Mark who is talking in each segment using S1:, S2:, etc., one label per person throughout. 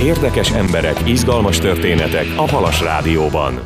S1: Érdekes emberek, izgalmas történetek a Halas Rádióban.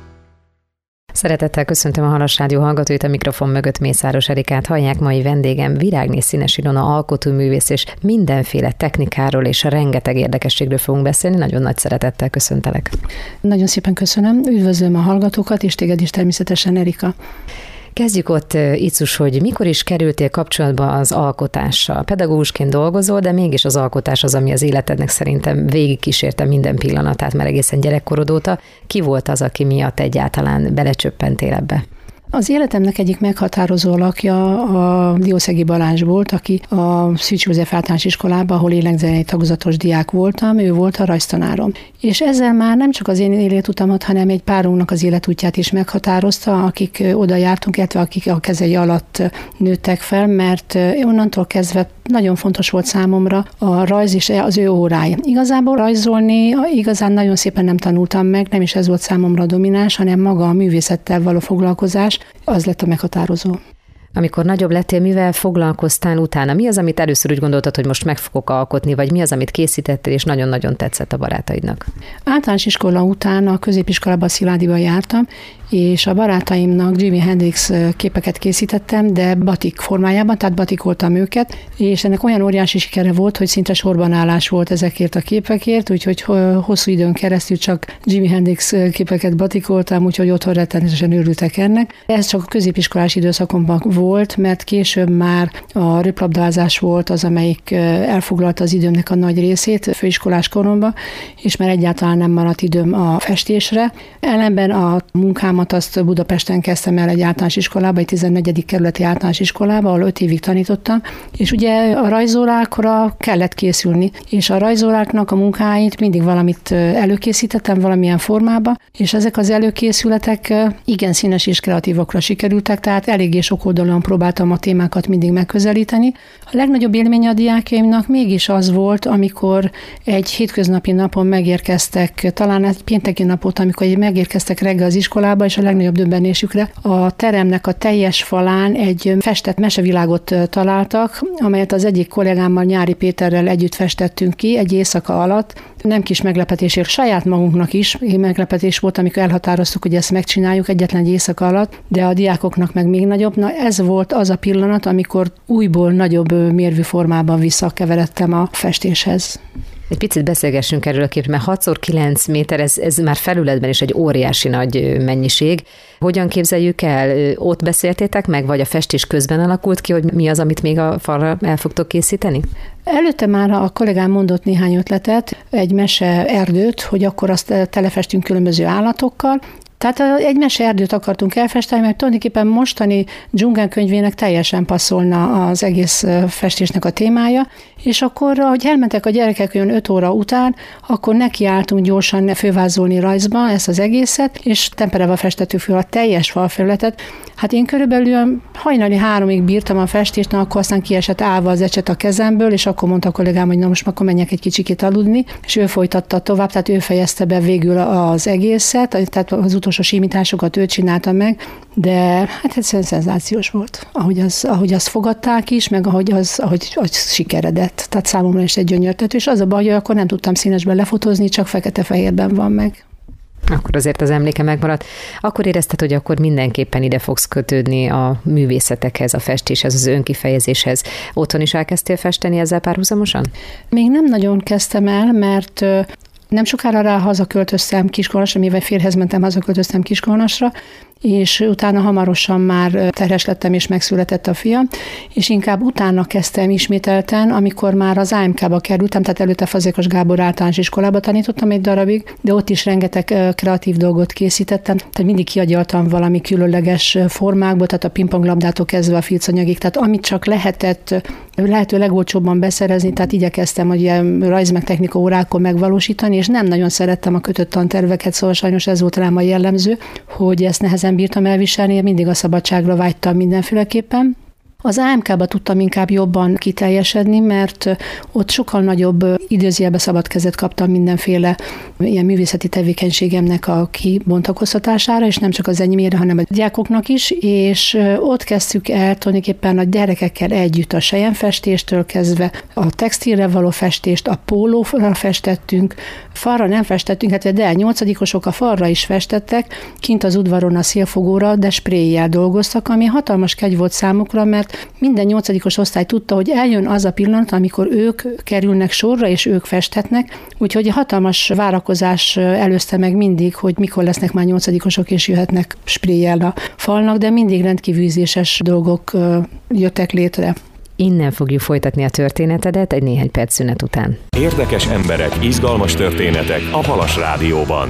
S2: Szeretettel köszöntöm a Halas Rádió hallgatóit, a mikrofon mögött Mészáros Erikát hallják. Mai vendégem Virágné Színes Ilona alkotóművész, és mindenféle technikáról és a rengeteg érdekességről fogunk beszélni. Nagyon nagy szeretettel köszöntelek.
S3: Nagyon szépen köszönöm, üdvözlöm a hallgatókat, és téged is természetesen, Erika.
S2: Kezdjük ott, Icus, hogy mikor is kerültél kapcsolatba az alkotással? Pedagógusként dolgozol, de mégis az alkotás az, ami az életednek szerintem végigkísérte minden pillanatát, mert egészen gyerekkorod óta. Ki volt az, aki miatt egyáltalán belecsöppentél ebbe?
S3: Az életemnek egyik meghatározó alakja a Diószegi Balázs volt, aki a Szűcs József Általános Iskolában, ahol énekzenei tagozatos diák voltam, ő volt a rajztanárom. És ezzel már nem csak az én életutamat, hanem egy párunknak az életútját is meghatározta, akik oda jártunk, illetve akik a kezei alatt nőttek fel, mert onnantól kezdve nagyon fontos volt számomra a rajz és az ő órája. Igazából rajzolni igazán nagyon szépen nem tanultam meg, nem is ez volt számomra domináns, hanem maga a művészettel való foglalkozás, az lett a meghatározó.
S2: Amikor nagyobb lettél, mivel foglalkoztál utána? Mi az, amit először úgy gondoltad, hogy most meg fogok alkotni, vagy mi az, amit készítettél, és nagyon-nagyon tetszett a barátaidnak?
S3: Általános iskola után a középiskolában, Szilágyiban jártam, és a barátaimnak Jimi Hendrix képeket készítettem, de batik formájában, tehát batikoltam őket, és ennek olyan óriási sikere volt, hogy szinte sorbanállás volt ezekért a képekért, úgyhogy hosszú időn keresztül csak Jimi Hendrix képeket batikoltam, úgyhogy otthon rettenetesen örültek ennek. Ez csak a középiskolás időszakomban volt, mert később már a röplabdázás volt az, amelyik elfoglalta az időmnek a nagy részét főiskolás koromban, és már egyáltalán nem maradt időm a festésre. Ellenben a munkámat azt Budapesten kezdtem el egy általános iskolába, egy 14. kerületi általános iskolába, ahol 5 évig tanítottam, és ugye a rajzórákra kellett készülni, és a rajzóráknak a munkáit mindig valamit előkészítettem valamilyen formába, és ezek az előkészületek igen színes és kreatívokra sikerültek, tehát eléggé sokoldalúan próbáltam a témákat mindig megközelíteni. A legnagyobb élmény a diákjaimnak mégis az volt, amikor egy hétköznapi napon megérkeztek, talán egy pénteki napot, amikor megérkeztek reggel az iskolába, és a legnagyobb döbbenésükre a teremnek a teljes falán egy festett mesevilágot találtak, amelyet az egyik kollégámmal, Nyári Péterrel együtt festettünk ki egy éjszaka alatt. Nem kis meglepetésért saját magunknak is meglepetés volt, amikor elhatároztuk, hogy ezt megcsináljuk egyetlen egy éjszaka alatt, de a diákoknak meg még nagyobb. Na, ez volt az a pillanat, amikor újból nagyobb mérvű formában visszakeveredtem a festéshez.
S2: Egy picit beszélgessünk erről a képről, mert 6x9 méter, ez már felületben is egy óriási nagy mennyiség. Hogyan képzeljük el? Ott beszéltétek meg, vagy a festés közben alakult ki, hogy mi az, amit még a falra el fogtok készíteni?
S3: Előtte már a kollégám mondott néhány ötletet, egy mese erdőt, hogy akkor azt telefestünk különböző állatokkal. Tehát egy meseerdőt akartunk elfesteni, mert tulajdonképpen mostani dzsungelkönyvének teljesen passzolna az egész festésnek a témája, és akkor, ahogy elmentek a gyerekek olyan 5 óra után, akkor nekiálltunk gyorsan fővázolni rajzba ezt az egészet, és temperával festettük fel a teljes falfelületet. Hát én körülbelül hajnali 3-ig bírtam a festést, akkor aztán kiesett állva az ecset a kezemből, és akkor mondta a kollégám, hogy na most akkor menjek egy kicsikét aludni, és ő folytatta tovább, tehát ő fejezte be végül az egészet, tehát az utolsó simításokat ő csinálta meg, de hát egyszerűen szenzációs volt, ahogy azt fogadták is, meg ahogy sikeredett. Tehát számomra is egy gyönyörtető, és az a baj, hogy akkor nem tudtam színesben lefotózni, csak fekete-fehérben van meg.
S2: Akkor azért az emléke megmaradt. Akkor érezted, hogy akkor mindenképpen ide fogsz kötődni a művészetekhez, a festéshez, az önkifejezéshez. Otthon is elkezdtél festeni ezzel párhuzamosan?
S3: Még nem nagyon kezdtem el, mert nem sokára rá hazaköltöztem Kiskolnasra, mivel férjhez mentem, hazaköltöztem Kiskolnasra, és utána hamarosan már terhes lettem, és megszületett a fiam, és inkább utána kezdtem ismételten, amikor már az AMK-ba kerültem, tehát előtte Fazekas Gábor általános iskolába tanítottam egy darabig, de ott is rengeteg kreatív dolgot készítettem, tehát mindig kiagyaltam valami különleges formákból, tehát a pingponglabdától kezdve a filcanyagig, tehát amit csak lehetett lehető legolcsóbban beszerezni, tehát igyekeztem, hogy ilyen rajz meg technika órákon megvalósítani, és nem nagyon szerettem a kötött tanterveket, szóval sajnos ez volt rám a jellemző, hogy ezt nehezen bírtam elviselni, mindig a szabadságra vágytam mindenféleképpen. Az AMK-ba tudtam inkább jobban kiteljesedni, mert ott sokkal nagyobb idézőjelbe szabad kezet kaptam mindenféle ilyen művészeti tevékenységemnek a kibontakoztatására, és nem csak az enyémére, hanem a diákoknak is, és ott kezdtük el tulajdonképpen a gyerekekkel együtt a selyemfestéstől kezdve a textilre való festést, a pólóra festettünk, falra nem festettünk, de 8-osok a falra is festettek, kint az udvaron a szélfogóra, de spréjjel dolgoztak, ami hatalmas kegy volt számukra, mert minden 8-os osztály tudta, hogy eljön az a pillanat, amikor ők kerülnek sorra, és ők festetnek, úgyhogy hatalmas várakozás előzte meg mindig, hogy mikor lesznek már 8-osok, és jöhetnek spréjjel a falnak, de mindig rendkívül ízléses dolgok jöttek létre.
S2: Innen fogjuk folytatni a történetedet egy néhány perc szünet után.
S1: Érdekes emberek, izgalmas történetek a Halas Rádióban.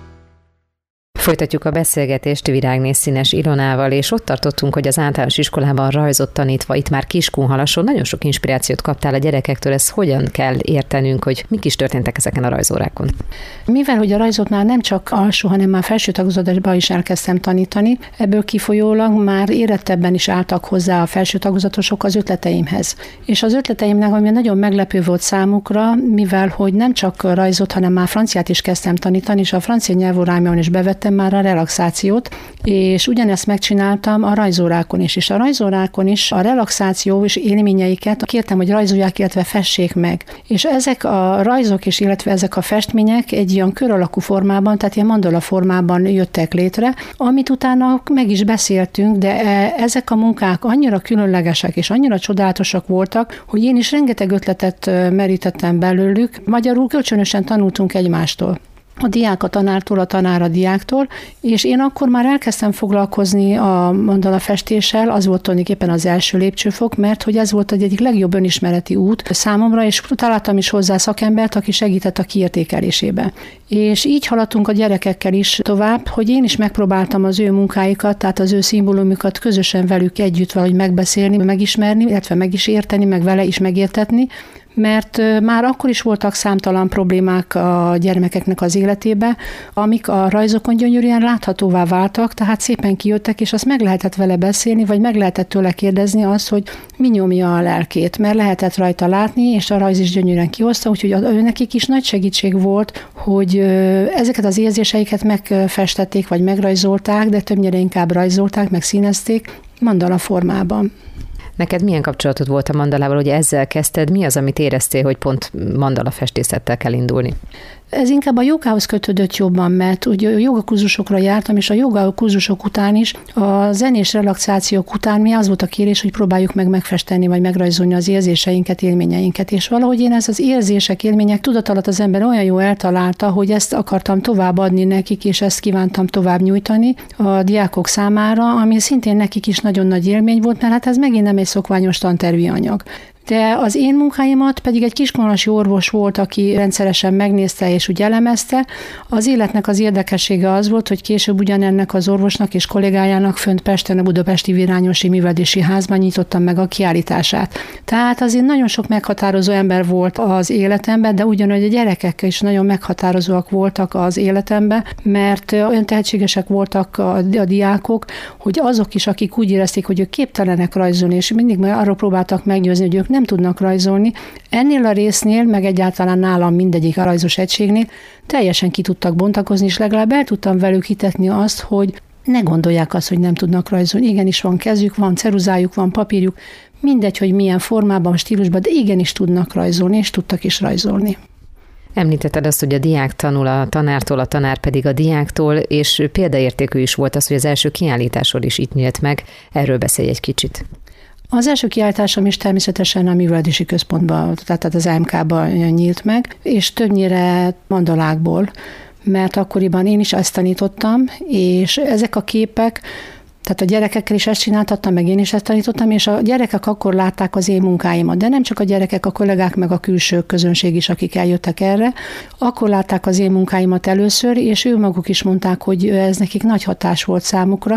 S2: Folytatjuk a beszélgetést Virágné Színes Ilonával, és ott tartottunk, hogy az általános iskolában rajzot tanítva, itt már Kiskunhalason nagyon sok inspirációt kaptál a gyerekektől, ezt hogyan kell értenünk, hogy mik is történtek ezeken a rajzórákon?
S3: Mivel, hogy a rajzot már nem csak alsó, hanem már felső tagozatban is elkezdtem tanítani, ebből kifolyólag már érettebben is álltak hozzá a felső tagozatosok az ötleteimhez. És az ötleteimnek, ami nagyon meglepő volt számukra, mivel, hogy nem csak rajzot, hanem már franciát is kezdtem tanítani, és a francia nyelvórámon is bevettem már a relaxációt, és ugyanezt megcsináltam a rajzórákon is. És a rajzórákon is a relaxáció és élményeiket kértem, hogy rajzolják, illetve fessék meg. És ezek a rajzok és illetve ezek a festmények egy ilyen kör alakú formában, tehát ilyen mandala formában jöttek létre, amit utána meg is beszéltünk, de ezek a munkák annyira különlegesek és annyira csodálatosak voltak, hogy én is rengeteg ötletet merítettem belőlük. Magyarul kölcsönösen tanultunk egymástól. A diák a tanártól, a tanár a diáktól, és én akkor már elkezdtem foglalkozni a mandala festéssel, az volt tulajdonképpen az első lépcsőfok, mert hogy ez volt egy egyik legjobb önismereti út számomra, és találtam is hozzá szakembert, aki segített a kiértékelésébe. És így haladtunk a gyerekekkel is tovább, hogy én is megpróbáltam az ő munkáikat, tehát az ő szimbólumokat közösen velük együtt valahogy megbeszélni, megismerni, illetve meg is érteni, meg vele is megértetni, mert már akkor is voltak számtalan problémák a gyermekeknek az életébe, amik a rajzokon gyönyörűen láthatóvá váltak, tehát szépen kijöttek, és azt meg lehetett vele beszélni, vagy meg lehetett tőle kérdezni azt, hogy mi nyomja a lelkét, mert lehetett rajta látni, és a rajz is gyönyörűen kihozta, úgyhogy nekik is nagy segítség volt, hogy ezeket az érzéseiket megfestették, vagy megrajzolták, de többnyire inkább rajzolták, meg színezték mandala formában.
S2: Neked milyen kapcsolatod volt a mandalával, hogy ezzel kezdted? Mi az, amit éreztél, hogy pont mandala festészettel kell indulni?
S3: Ez inkább a jogához kötődött jobban, mert ugye jogakurzusokra jártam, és a jogakurzusok után is, a zenés relaxációk után mi az volt a kérés, hogy próbáljuk meg megfesteni, vagy megrajzolni az érzéseinket, élményeinket. És valahogy én ez az érzések, élmények tudat alatt az ember olyan jó eltalálta, hogy ezt akartam továbbadni nekik, és ezt kívántam tovább nyújtani a diákok számára, ami szintén nekik is nagyon nagy élmény volt, mert hát ez megint nem egy szokványos tantervi anyag. De az én munkáimat pedig egy kiskunhalasi orvos volt, aki rendszeresen megnézte és úgy elemezte. Az életnek az érdekessége az volt, hogy később ugyanennek az orvosnak és kollégájának fönt Pesten a Budapesti Virányosi Művelési Házban nyitottam meg a kiállítását. Tehát azért nagyon sok meghatározó ember volt az életemben, de ugyanúgy a gyerekek is nagyon meghatározóak voltak az életemben, mert olyan tehetségesek voltak a diákok, hogy azok is, akik úgy érezték, hogy ők képtelenek rajzolni, és mindig arról próbáltak meggyőzni, hogy ők nem tudnak rajzolni. Ennél a résznél, meg egyáltalán nálam mindegyik a rajzos egységnél teljesen ki tudtak bontakozni, és legalább el tudtam velük hitetni azt, hogy ne gondolják azt, hogy nem tudnak rajzolni. Igenis van kezük, van ceruzájuk, van papírjuk, mindegy, hogy milyen formában, stílusban, de igenis tudnak rajzolni, és tudtak is rajzolni.
S2: Említetted azt, hogy a diák tanul a tanártól, a tanár pedig a diáktól, és példaértékű is volt az, hogy az első kiállításod is itt nyílt meg. Erről beszélj egy kicsit.
S3: Az első kiállításom is természetesen a Művelési Központban, tehát az MK-ban nyílt meg, és többnyire mandalákból, mert akkoriban én is ezt tanítottam, és ezek a képek, tehát a gyerekekkel is ezt csináltattam, meg én is ezt tanítottam, és a gyerekek akkor látták az én munkáimat, de nem csak a gyerekek, a kollégák, meg a külső közönség is, akik eljöttek erre, akkor látták az én munkáimat először, és ők maguk is mondták, hogy ez nekik nagy hatás volt számukra.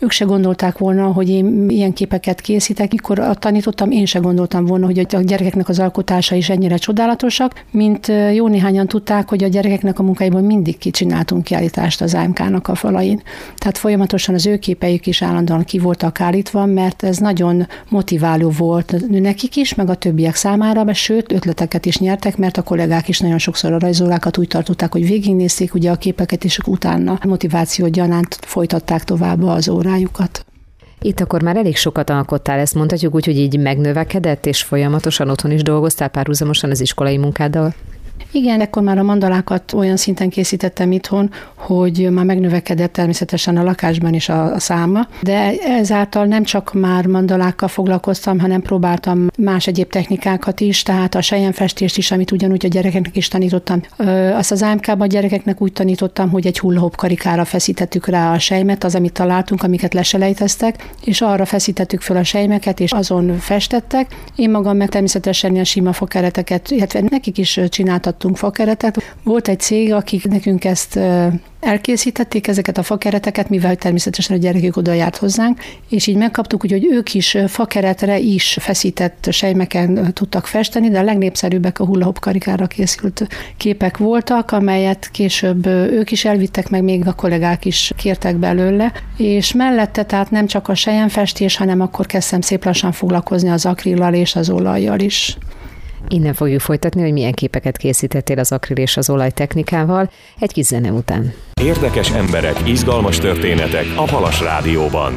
S3: ők se gondolták volna, hogy én ilyen képeket készítek. Mikor tanítottam, én se gondoltam volna, hogy a gyerekeknek az alkotása is ennyire csodálatosak, mint jó néhányan tudták, hogy a gyerekeknek a munkáiból mindig kicsináltunk kiállítást az AMK-nak a falain. Tehát folyamatosan az ő képeik is állandóan ki voltak állítva, mert ez nagyon motiváló volt nekik is, meg a többiek számára, sőt, ötleteket is nyertek, mert a kollégák is nagyon sokszor a rajzórákat úgy tartották, hogy végignézték ugye a képeket, és utána motiváció gyanánt folytatták tovább az órájukat.
S2: Itt akkor már elég sokat alkottál, ezt mondhatjuk úgy, hogy így megnövekedett, és folyamatosan otthon is dolgoztál párhuzamosan az iskolai munkáddal?
S3: Igen, ekkor már a mandalákat olyan szinten készítettem itthon, hogy már megnövekedett természetesen a lakásban is a száma, de ezáltal nem csak már mandalákkal foglalkoztam, hanem próbáltam más egyéb technikákat is, tehát a selyemfestést is, amit ugyanúgy a gyerekeknek is tanítottam. Azt az AMK-ban a gyerekeknek úgy tanítottam, hogy egy hula-hop karikára feszítettük rá a selymet, az, amit találtunk, amiket leselejteztek, és arra feszítettük föl a selyemeket, és azon festettek. Én magam meg természetesen ilyen sima fakereteket, illetve nekik is csináltattunk fakeretet. Volt egy cég, akik nekünk ezt elkészítették, ezeket a fakereteket, mivel természetesen a gyerekek oda járt hozzánk, és így megkaptuk, hogy ők is fakeretre is feszített sejmeken tudtak festeni, de a legnépszerűbbek a hula-hop karikára készült képek voltak, amelyet később ők is elvittek, meg még a kollégák is kértek belőle, és mellette tehát nem csak a selyemfestés, hanem akkor kezdtem szép lassan foglalkozni az akrillal és az olajjal is.
S2: Innen fogjuk folytatni, hogy milyen képeket készítettél az akril és az olaj technikával egy kis zene után.
S1: Érdekes emberek, izgalmas történetek a Halas Rádióban.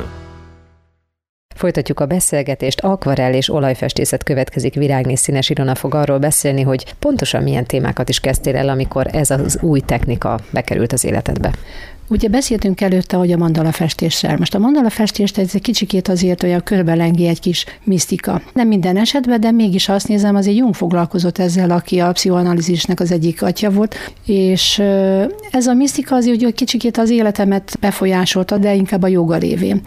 S2: Folytatjuk a beszélgetést, akvarell és olajfestészet következik. Virágné Színes Ilona fog arról beszélni, hogy pontosan milyen témákat is kezdtél el, amikor ez az új technika bekerült az életedbe.
S3: Ugye beszéltünk előtte, hogy a mandalafestéssel. Most a mandalafestést ez egy kicsikét azért olyan körbelengi egy kis misztika. Nem minden esetben, de mégis azt nézem, azért Jung foglalkozott ezzel, aki a pszichoanalízisnek az egyik atya volt, és ez a misztika azért, hogy kicsikét az életemet befolyásolta, de inkább a jóga révén.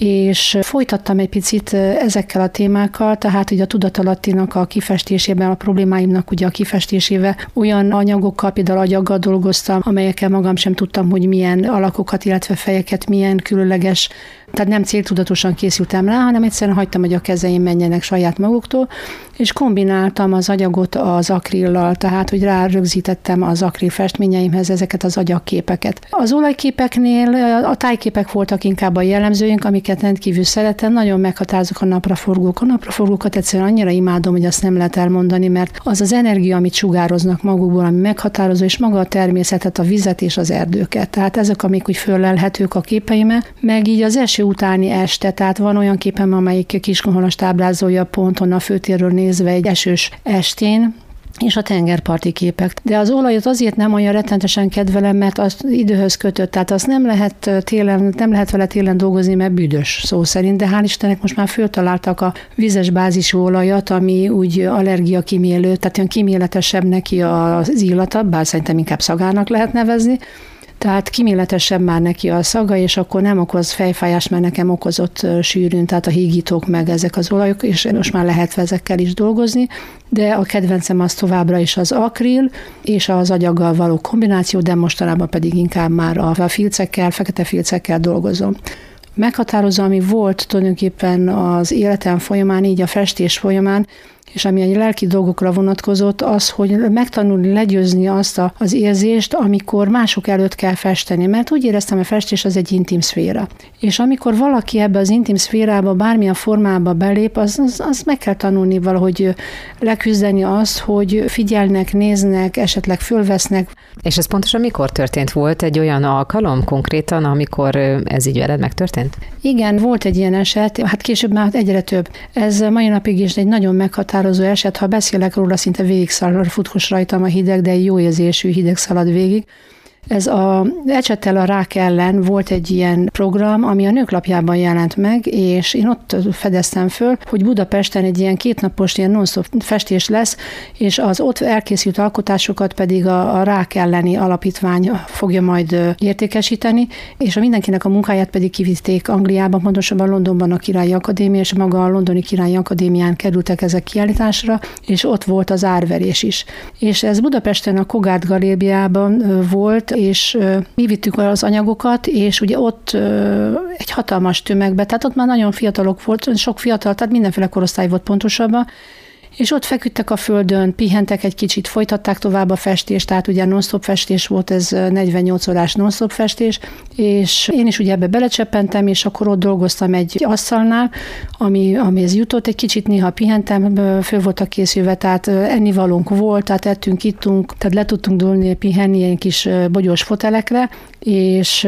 S3: És folytattam egy picit ezekkel a témákkal, tehát ugye a tudatalattinak a kifestésében, a problémáimnak ugye a kifestésével olyan anyagokkal, például agyaggal dolgoztam, amelyekkel magam sem tudtam, hogy milyen alakokat, illetve fejeket, milyen különleges, tehát nem céltudatosan készültem rá, hanem egyszerűen hagytam, hogy a kezeim menjenek saját maguktól, és kombináltam az agyagot az akrillal, tehát hogy rárögzítettem az akril festményeimhez ezeket az agyakképeket. Az olajképeknél a tájképek voltak inkább a jellemzőink, amiket rendkívül szeretem, nagyon meghatározok a napraforgók. A napraforgókat egyszerűen annyira imádom, hogy azt nem lehet elmondani, mert az az energia, amit sugároznak magukból, ami meghatározó, és maga a természetet, a vizet és az erdőket. Tehát ezek, amik úgy föllelhetők a képeime, meg így az eső utáni este, tehát van olyan képem, amelyik Kiskunhalast ábrázolja ponton a főtérről nézve egy esős estén, és a tengerparti képek. De az olajat azért nem olyan rettentesen kedvelem, mert az időhöz kötött, tehát azt nem lehet vele télen dolgozni, mert büdös szó szerint, de hál' Istennek most már föltaláltak a vízes bázisú olajat, ami úgy allergia kimélő, tehát olyan kiméletesebb neki az illata, bár szerintem inkább szagának lehet nevezni, tehát kiméletesebb már neki a szaga, és akkor nem okoz fejfájást, mert nekem okozott sűrűn, tehát a hígítók meg ezek az olajok, és most már lehet ezekkel is dolgozni, de a kedvencem az továbbra is az akril, és az agyaggal való kombináció, de mostanában pedig inkább már a filcekkel, fekete filcekkel dolgozom. Meghatározó, ami volt tulajdonképpen az életem folyamán, így a festés folyamán, és ami egy lelki dolgokra vonatkozott, az, hogy megtanulni legyőzni azt az érzést, amikor mások előtt kell festeni, mert úgy éreztem, hogy a festés az egy intim szféra. És amikor valaki ebbe az intim szférába, bármilyen formába belép, az meg kell tanulni valahogy leküzdeni azt, hogy figyelnek, néznek, esetleg fölvesznek.
S2: És ez pontosan mikor történt? Volt egy olyan alkalom konkrétan, amikor ez így veled megtörtént?
S3: Igen, volt egy ilyen eset, hát később már egyre több. Ez mai napig is egy nagyon meghatározó eset, ha beszélek róla, szinte végigszalad, futkos rajtam a hideg, de egy jó érzésű hideg szalad végig. Ez a Ecsettel a rák ellen volt egy ilyen program, ami a Nőklapjában jelent meg, és én ott fedeztem föl, hogy Budapesten egy ilyen 2 napos ilyen non-stop festés lesz, és az ott elkészült alkotásokat pedig a rák elleni alapítvány fogja majd értékesíteni, és a mindenkinek a munkáját pedig kivitték Angliában, pontosabban Londonban a Királyi Akadémia, és maga a Londoni Királyi Akadémián kerültek ezek kiállításra, és ott volt az árverés is. És ez Budapesten a Kogárd Galériában volt, és mi vittük az anyagokat, és ugye ott egy hatalmas tömegbe, tehát ott már nagyon fiatalok volt, sok fiatal, tehát mindenféle korosztály volt pontosabban, és ott feküdtek a földön, pihentek egy kicsit, folytatták tovább a festést, tehát ugye non-stop festés volt, ez 48 órás non-stop festés, és én is ugye ebbe belecseppentem, és akkor ott dolgoztam egy asztalnál, amihez jutott, egy kicsit néha pihentem, föl voltak készülve, tehát ennivalónk volt, tehát ettünk, ittunk, tehát le tudtunk dúlni, pihenni ilyen kis bogyós fotelekre, és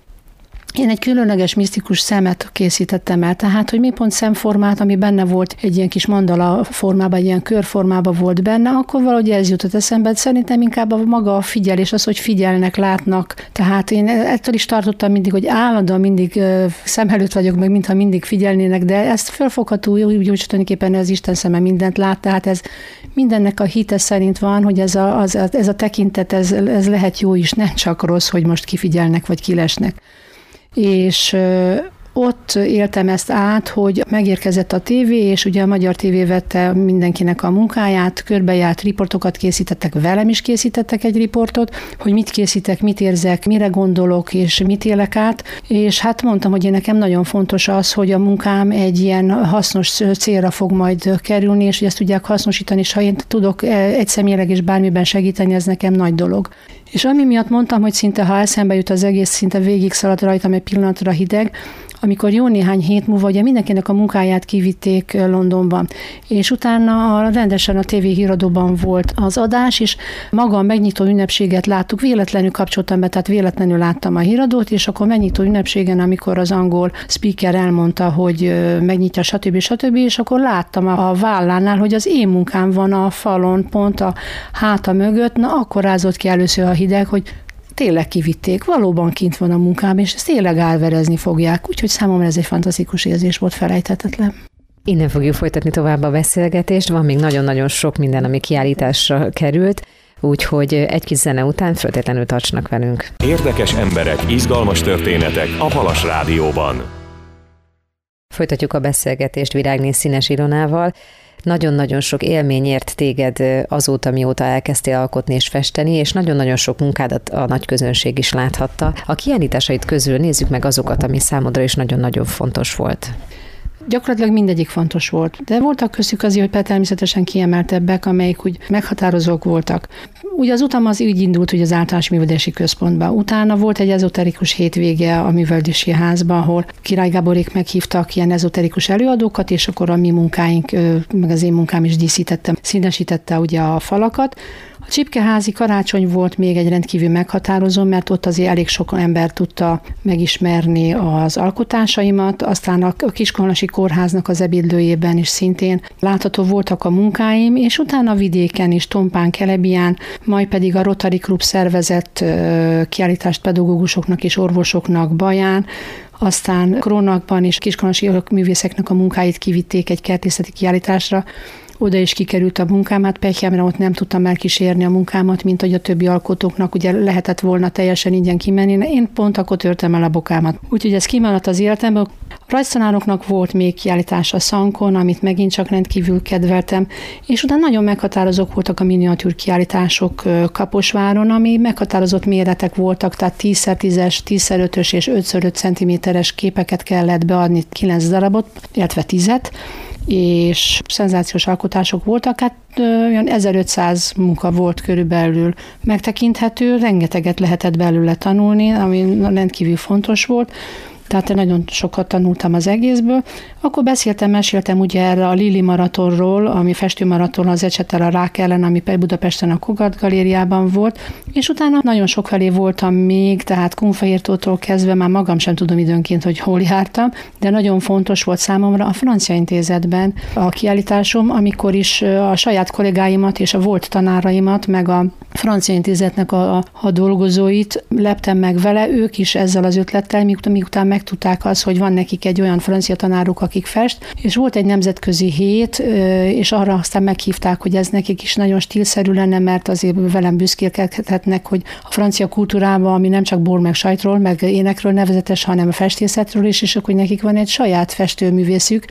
S3: én egy különleges misztikus szemet készítettem el, tehát, hogy mélypont szemformát, ami benne volt egy ilyen kis mandala formában, egy ilyen körformában volt benne, akkor valahogy ez jutott eszembe. Szerintem inkább a maga a figyelés, az, hogy figyelnek, látnak. Tehát én ettől is tartottam mindig, hogy állandóan mindig szem előtt vagyok, meg mintha mindig figyelnének, de ezt felfogható, úgy tulajdonképpen az Isten szeme mindent lát, tehát ez mindennek a hite szerint van, hogy ez a tekintet, ez lehet jó is, nem csak rossz, hogy most kifigyelnek, vagy kilesnek. És ott éltem ezt át, hogy megérkezett a tévé, és ugye a Magyar TV vette mindenkinek a munkáját, körbejárt riportokat készítettek, velem is készítettek egy riportot, hogy mit készítek, mit érzek, mire gondolok, és mit élek át, és hát mondtam, hogy nekem nagyon fontos az, hogy a munkám egy ilyen hasznos célra fog majd kerülni, és hogy ezt tudják hasznosítani, és ha én tudok egyszemélyleg és bármiben segíteni, ez nekem nagy dolog. És ami miatt mondtam, hogy szinte, ha eszembe jut az egész, szinte végig szaladt rajtam egy pillanatra hideg, amikor jó néhány hét múlva ugye mindenkinek a munkáját kivitték Londonban, és utána rendesen a TV híradóban volt az adás, és maga a megnyitó ünnepséget láttuk, véletlenül kapcsoltam be, tehát véletlenül láttam a híradót, és akkor megnyitó ünnepségen, amikor az angol speaker elmondta, hogy megnyitja, stb., és akkor láttam a vállánál, hogy az én munkám van a falon, pont a háta mögött, na akkor rázott ki először a hideg, hogy tényleg kivitték, valóban kint van a munkám, és ezt tényleg álverezni fogják, úgyhogy számomra ez egy fantasztikus érzés volt, felejthetetlen.
S2: Innen fogjuk folytatni tovább a beszélgetést, van még nagyon-nagyon sok minden, ami kiállításra került, úgyhogy egy kis zene után feltétlenül tartsanak velünk.
S1: Érdekes emberek, izgalmas történetek a Halas Rádióban.
S2: Folytatjuk a beszélgetést Virágné Színes Ilonával. Nagyon-nagyon sok élmény ért téged azóta, mióta elkezdtél alkotni és festeni, és nagyon-nagyon sok munkádat a nagy közönség is láthatta. A kiállításait közül nézzük meg azokat, ami számodra is nagyon-nagyon fontos volt.
S3: Gyakorlatilag mindegyik fontos volt, de voltak köztük azért, hogy természetesen kiemeltebbek, amelyik úgy meghatározók voltak. Ugye az utam az úgy indult, hogy az általános művelődési központban. Utána volt egy ezoterikus hétvége a művelődési házban, ahol Király Gáborék meghívtak ilyen ezoterikus előadókat, és akkor a mi munkáink, meg az én munkám is díszítette, színesítette ugye a falakat. A Csipkeházi karácsony volt még egy rendkívül meghatározó, mert ott azért elég sok ember tudta megismerni az alkotásaimat, aztán a Kiskunhalasi Kórháznak az ebédlőjében is szintén látható voltak a munkáim, és utána a vidéken is, Tompán, Kelebián, majd pedig a Rotary Klub szervezett kiállítást pedagógusoknak és orvosoknak Baján, aztán Krónakban is kiskunhalasi művészeknek a munkáit kivitték egy kertészeti kiállításra, oda is kikerült a munkám, hát pekjemre ott nem tudtam elkísérni a munkámat, mint hogy a többi alkotóknak ugye lehetett volna teljesen ingyen kimenni, én pont akkor törtem el a bokámat. Úgyhogy ez kimaradt az életemből. A rajztanároknak volt még kiállítás a Szankon, amit megint csak rendkívül kedveltem, és utána nagyon meghatározók voltak a miniatűr kiállítások Kaposváron, ami meghatározott méretek voltak, tehát 10x10-es, 10x5-ös és 5x5 cm-es képeket kellett beadni, 9 darabot, illetve 10-et, és szenzációs alkotások voltak, hát olyan 1500 munka volt körülbelül megtekinthető, rengeteget lehetett belőle tanulni, ami rendkívül fontos volt, tehát nagyon sokat tanultam az egészből. Akkor meséltem ugye erre a Lili maratonról, ami festőmaraton az Ecsetel a rák ellen, ami Budapesten a Kogart galériában volt, és utána nagyon sok felé voltam még, tehát Kunfehértótól kezdve már magam sem tudom időnként, hogy hol jártam, de nagyon fontos volt számomra a Francia Intézetben a kiállításom, amikor is a saját kollégáimat és a volt tanáraimat, meg a Francia Intézetnek a dolgozóit leptem meg vele, ők is ezzel az ötlettel, miután megtudták azt, hogy van nekik egy olyan francia tanáruk, akik fest, és volt egy nemzetközi hét, és arra aztán meghívták, hogy ez nekik is nagyon stílszerű lenne, mert azért velem büszkélkedhetnek, hogy a francia kultúrában, ami nem csak bor meg sajtról, meg énekről nevezetes, hanem a festészetről is, és akkor nekik van egy saját festőművészük,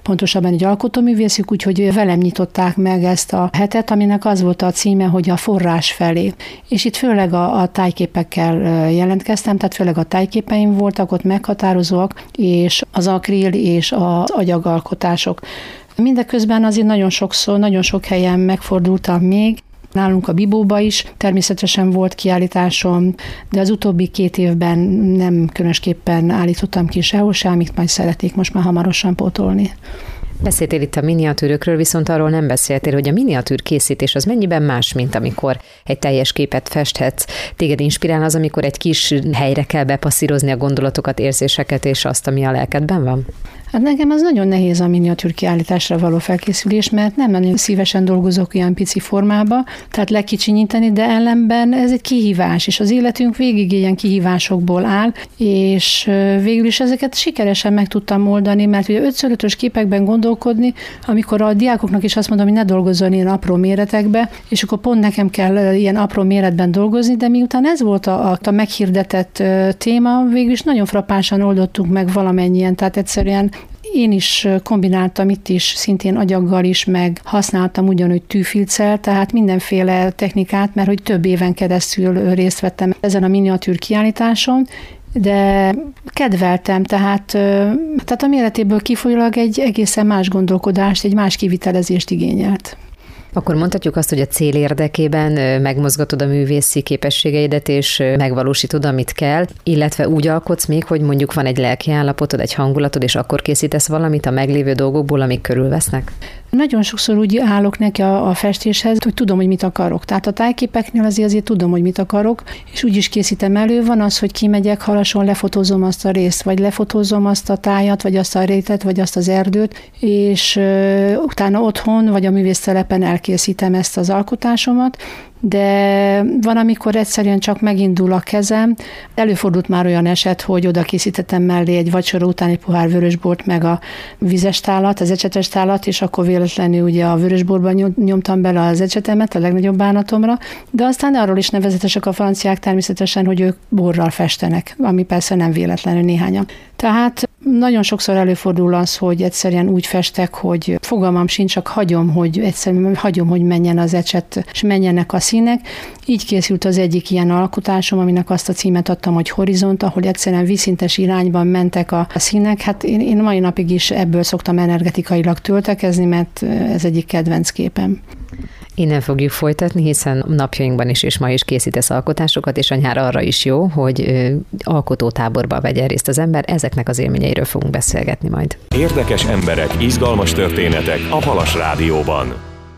S3: pontosabban egy alkotóművészük, úgyhogy velem nyitották meg ezt a hetet, aminek az volt a címe, hogy a forrás felé. És itt főleg a tájképekkel jelentkeztem, tehát főleg a tájképeim voltak ott meghatározóak, és az akril és az agyagalkotások. Mindeközben azért nagyon sokszor, nagyon sok helyen megfordultam még, nálunk a Bibóba is természetesen volt kiállításom, de az utóbbi 2 évben nem különösképpen állítottam ki sehol se, amit majd szeretnék most már hamarosan pótolni.
S2: Beszéltél itt a miniatűrökről, viszont arról nem beszéltél, hogy a miniatűr készítés az mennyiben más, mint amikor egy teljes képet festhetsz. Téged inspirál az, amikor egy kis helyre kell bepasszírozni a gondolatokat, érzéseket és azt, ami a lelkedben van?
S3: Hát nekem az nagyon nehéz a miniatűr kiállításra való felkészülés, mert nem nagyon szívesen dolgozok olyan pici formába, tehát lekicsinyíteni, de ellenben ez egy kihívás, és az életünk végig ilyen kihívásokból áll, és végül is ezeket sikeresen meg tudtam oldani, mert ugye 5x5-ös képekben gondolkodni, amikor a diákoknak is azt mondom, hogy ne dolgozzon ilyen apró méretekbe, és akkor pont nekem kell ilyen apró méretben dolgozni, de miután ez volt a meghirdetett téma, végül is nagyon frappánsan oldottunk meg valamennyien, tehát egyszerűen én is kombináltam itt is, szintén agyaggal is, meg használtam ugyanúgy tűfilccel, tehát mindenféle technikát, mert hogy több éven keresztül részt vettem ezen a miniatűr kiállításon, de kedveltem, tehát a méretéből kifolyólag egy egészen más gondolkodást, egy más kivitelezést igényelt.
S2: Akkor mondhatjuk azt, hogy a cél érdekében megmozgatod a művészi képességeidet, és megvalósítod, amit kell, illetve úgy alkotsz még, hogy mondjuk van egy lelki állapotod, egy hangulatod, és akkor készítesz valamit a meglévő dolgokból, amik körülvesznek?
S3: Nagyon sokszor úgy állok neki a festéshez, hogy tudom, hogy mit akarok. Tehát a tájképeknél azért tudom, hogy mit akarok, és úgy is készítem elő. Van az, hogy kimegyek halason, lefotózom azt a részt, vagy lefotózom azt a tájat, vagy azt a rétet, vagy azt az erdőt, és utána otthon, vagy a művésztelepen elkészítem ezt az alkotásomat, de van, amikor egyszerűen csak megindul a kezem. Előfordult már olyan eset, hogy oda készítettem mellé egy vacsora után egy pohár vörösbort, meg a vizes tálat, az ecsetes tálat, és akkor véletlenül ugye a vörösborban nyomtam bele az ecsetemet, a legnagyobb bánatomra, de aztán arról is nevezetesek a franciák természetesen, hogy ők borral festenek, ami persze nem véletlenül néhányan. Tehát nagyon sokszor előfordul az, hogy egyszerűen úgy festek, hogy fogalmam sincs, csak hagyom, hogy menjen az ecset, és menjenek a színek. Így készült az egyik ilyen alkotásom, aminek azt a címet adtam, hogy Horizont, ahol egyszerűen vízszintes irányban mentek a színek. Hát én mai napig is ebből szoktam energetikailag töltekezni, mert ez egyik kedvenc képem.
S2: Innen fogjuk folytatni, hiszen napjainkban is és ma is készítesz alkotásokat, és a nyár arra is jó, hogy alkotótáborba vegyen részt az ember. Ezeknek az élményeiről fogunk beszélgetni majd.
S1: Érdekes emberek, izgalmas történetek a Halas Rádióban.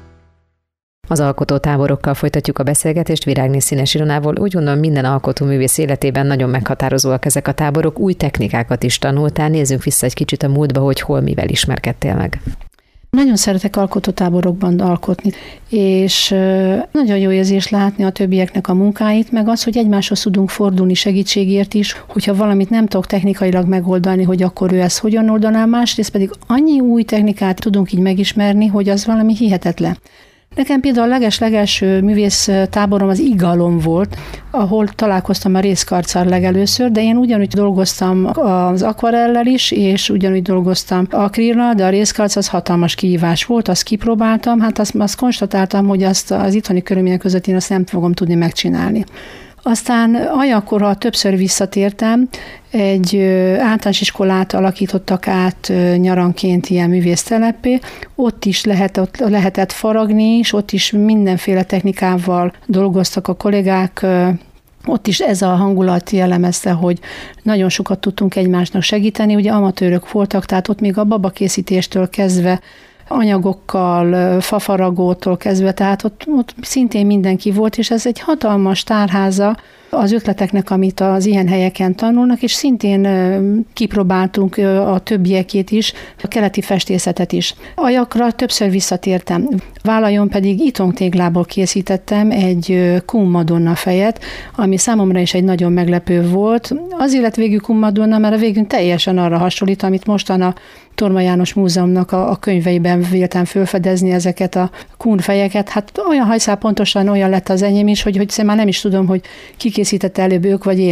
S2: Az alkotótáborokkal folytatjuk a beszélgetést Virágné Színes Ilonával. Úgy gondolom, minden alkotóművész életében nagyon meghatározóak ezek a táborok. Új technikákat is tanultál. Nézzünk vissza egy kicsit a múltba, hogy hol mivel ismerkedtél meg.
S3: Nagyon szeretek alkotótáborokban alkotni, és nagyon jó érzés látni a többieknek a munkáit, meg az, hogy egymáshoz tudunk fordulni segítségért is, hogyha valamit nem tudok technikailag megoldani, hogy akkor ő ezt hogyan oldaná, másrészt pedig annyi új technikát tudunk így megismerni, hogy az valami hihetetlen. Nekem például a leges-legelső művész táborom az Igalom volt, ahol találkoztam a rézkarccal legelőször, de én ugyanúgy dolgoztam az akvarellel is, és ugyanúgy dolgoztam akrillal, de a rézkarc az hatalmas kihívás volt, azt kipróbáltam, hát azt konstatáltam, hogy azt az itthoni körülmények között én azt nem fogom tudni megcsinálni. Aztán Ajakorra többször visszatértem, egy általános iskolát alakítottak át nyaranként ilyen művészteleppé, ott is lehetett faragni, és ott is mindenféle technikával dolgoztak a kollégák, ott is ez a hangulat jellemezte, hogy nagyon sokat tudtunk egymásnak segíteni, ugye amatőrök voltak, tehát ott még a babakészítéstől kezdve anyagokkal, fafaragótól kezdve, tehát ott szintén mindenki volt, és ez egy hatalmas tárháza az ötleteknek, amit az ilyen helyeken tanulnak, és szintén kipróbáltunk a többiekét is, a keleti festészetet is. Ajakra többször visszatértem. Vállajon pedig itongtéglából készítettem egy Kun Madonna fejet, ami számomra is egy nagyon meglepő volt. Azért lett végül Kun Madonna, mert a végül teljesen arra hasonlít, amit mostan a Torma János Múzeumnak a könyveiben véltem felfedezni ezeket a Kun fejeket. Hát olyan hajszál pontosan olyan lett az enyém is, hogy már nem is tudom, hogy ki készítette előbb, ők vagy én.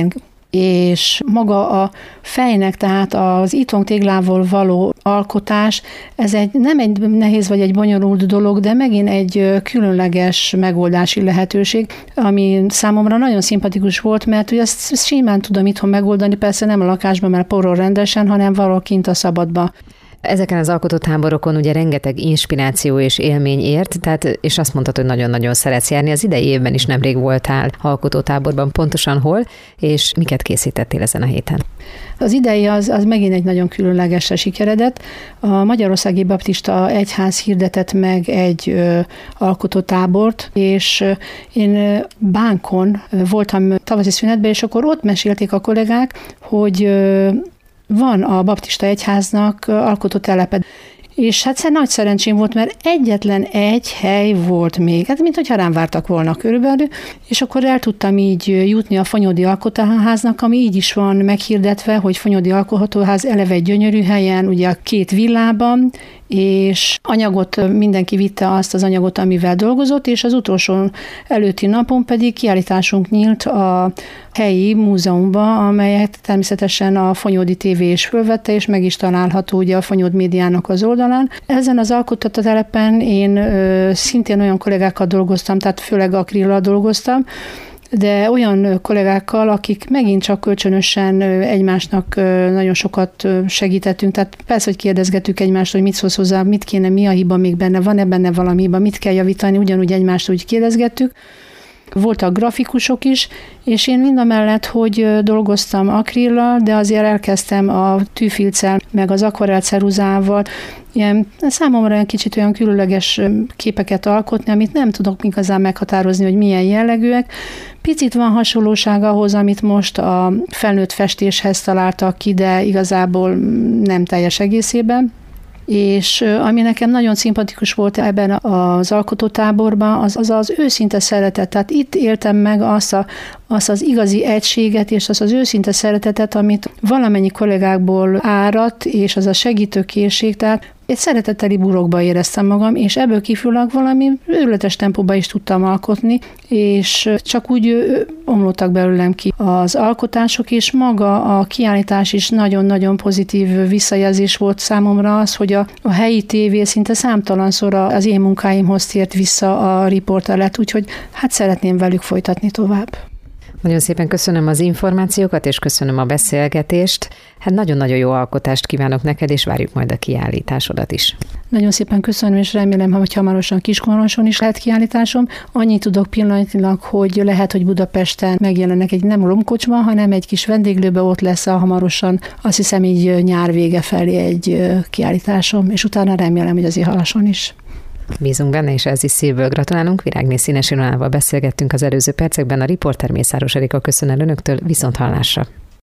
S3: és maga a fejnek, tehát az itthon téglával való alkotás, ez nem egy nehéz vagy egy bonyolult dolog, de megint egy különleges megoldási lehetőség, ami számomra nagyon szimpatikus volt, mert ugye ezt simán tudom itthon megoldani, persze nem a lakásban, mert porol rendesen, hanem valahol kint a szabadba.
S2: Ezeken az alkotótáborokon ugye rengeteg inspiráció és élmény ért, és azt mondtad, hogy nagyon-nagyon szeretsz járni. Az idei évben is nemrég voltál alkotótáborban, pontosan hol, és miket készítettél ezen a héten?
S3: Az idei az megint egy nagyon különlegesre sikeredett. A Magyarországi Baptista Egyház hirdetett meg egy alkotótábort, és én Bánkon voltam tavaszi szünetben, és akkor ott mesélték a kollégák, hogy van a Baptista Egyháznak alkotótelepe. És hát nagy szerencsém volt, mert egyetlen egy hely volt még, hát mint hogyha rám vártak volna körülbelül, és akkor el tudtam így jutni a Fonyódi Alkotóháznak, ami így is van meghirdetve, hogy Fonyódi Alkotóház eleve egy gyönyörű helyen, ugye a 2 villában, és anyagot mindenki vitte azt az anyagot, amivel dolgozott, és az utolsó előtti napon pedig kiállításunk nyílt a helyi múzeumba, amelyet természetesen a Fonyódi TV is fölvette, és meg is található ugye a Fonyód médiának az oldalán. Ezen az alkotótelepen én szintén olyan kollégákkal dolgoztam, tehát főleg akrillal dolgoztam, de olyan kollégákkal, akik megint csak kölcsönösen egymásnak nagyon sokat segítettünk, tehát persze, hogy kérdezgetük egymást, hogy mit szólsz hozzá, mit kéne, mi a hiba még benne, van-e benne valami hiba, mit kell javítani, ugyanúgy egymást úgy kérdezgettük. Voltak grafikusok is, és én mindamellett, hogy dolgoztam akrillal, de azért elkezdtem a tűfilccel, meg az akvarell ceruzával, ilyen számomra egy kicsit olyan különleges képeket alkotni, amit nem tudok igazán meghatározni, hogy milyen jellegűek. Picit van hasonlóság ahhoz, amit most a felnőtt festéshez találtak ki, de igazából nem teljes egészében. És ami nekem nagyon szimpatikus volt ebben az alkotótáborban, az őszinte szeretet. Tehát itt éltem meg azt az igazi egységet, és az őszinte szeretetet, amit valamennyi kollégákból áradt, és az a segítőkészség, tehát egy szeretetteli burokba éreztem magam, és ebből kifolyólag valami őrületes tempóba is tudtam alkotni, és csak úgy omlottak belőlem ki az alkotások, és maga a kiállítás is nagyon-nagyon pozitív visszajelzés volt számomra az, hogy a helyi tévé szinte számtalanszor az én munkáimhoz tért vissza a riportelet, úgyhogy hát szeretném velük folytatni tovább.
S2: Nagyon szépen köszönöm az információkat, és köszönöm a beszélgetést. Hát nagyon-nagyon jó alkotást kívánok neked, és várjuk majd a kiállításodat is.
S3: Nagyon szépen köszönöm, és remélem, hogy hamarosan Kiskunhalason is lehet kiállításom. Annyit tudok pillanatilag, hogy lehet, hogy Budapesten megjelenek egy nem romkocsma, hanem egy kis vendéglőbe, ott lesz hamarosan, azt hiszem így nyár vége felé egy kiállításom, és utána remélem, hogy az Ihalason is.
S2: Bízunk benne, és ez is szívből gratulálunk. Virágné Színes Ilonával beszélgettünk az előző percekben. A riporter Mészáros Erika köszön el önöktől, viszont hallásra.